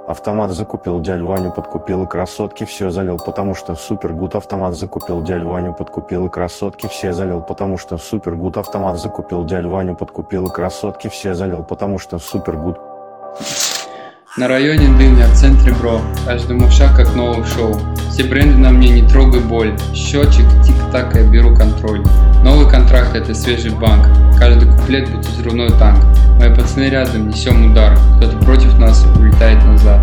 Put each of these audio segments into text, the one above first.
Автомат закупил дядю Ваню, подкупил и красотки все залил, потому что супер гуд. Автомат закупил дядю Ваню, подкупил и красотки все залил, потому что супер гуд. Автомат закупил дядю Ваню, подкупил и красотки все залил, потому что супер гуд. На районе дым, я в центре бро, каждому шаг как новый шоу. Все бренды на мне, не трогай боль. Счетчик, тик-так, я беру контроль. Новый контракт, это свежий банк. Каждый куплет будто взрывной танк. Мои пацаны рядом, несем удар. Кто-то против нас улетает назад.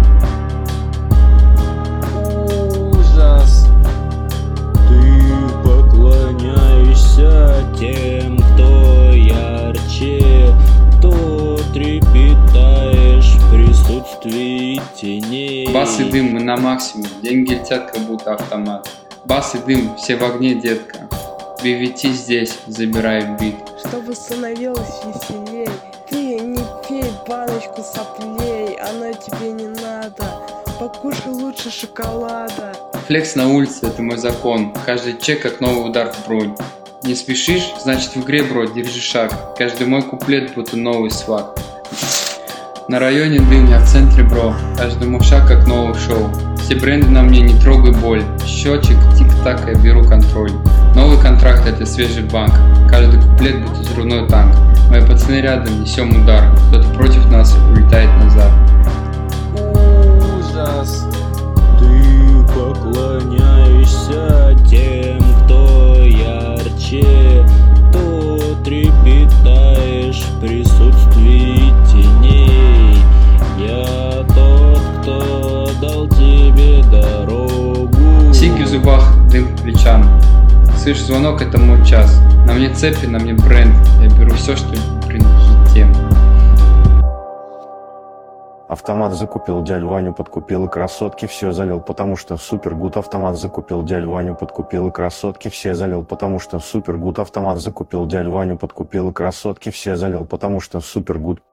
Ужас. Ты поклоняешься тем, кто ярче, кто трепетаешь в присутствии теней. Бас и дым, мы на максимум. Деньги летят, как будто автомат. Бас и дым, все в огне, детка. BVT здесь, забирай бит. Чтобы становилось веселей, ты не пей баночку соплей, она тебе не надо. Покушай лучше шоколада. Флекс на улице, это мой закон. Каждый чек как новый удар в бронь. Не спешишь, значит в игре, бро, держи шаг. Каждый мой куплет будто новый сват. На районе дым, я в центре бро, каждому шаг как новый шоу. Все бренды на мне, не трогай боль. Счетчик, тик-так, я беру контроль. Новый контракт, это свежий банк. Каждый куплет будто взрывной танк. Мои пацаны рядом, несем удар. Кто-то против нас улетает назад. Ужас. Ты поклоняешься тем, кто ярче, кто трепетаешь в присутствии теней. Я тот, кто дал тебе дорогу. Сиги в зубах, дым по плечам. Слышь, звонок, это мой час. На мне цепи, на мне бренд. Я беру все, что принадлежит тем. Автомат закупил дядю Ваню, подкупил и красотки все залил, потому что супер гуд. Автомат закупил дядю Ваню, подкупил и красотки все залил, потому что супер гуд. Автомат закупил дядю Ваню, подкупил и красотки все залил, потому что супер гуд.